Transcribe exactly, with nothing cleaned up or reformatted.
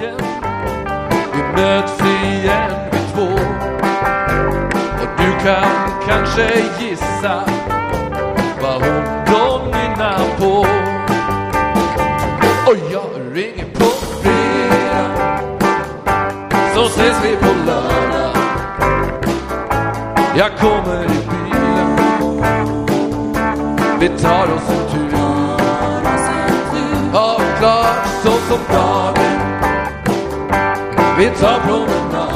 parken. Vi möts igen vid två. Och du kan kanske gissa vad hon då nynnar på. Och jag ringer på fredag, så ses vi på lördag. Jag kommer i bilen, vi tar oss en tur. Ja, klart så som dagen, vi tar promenad.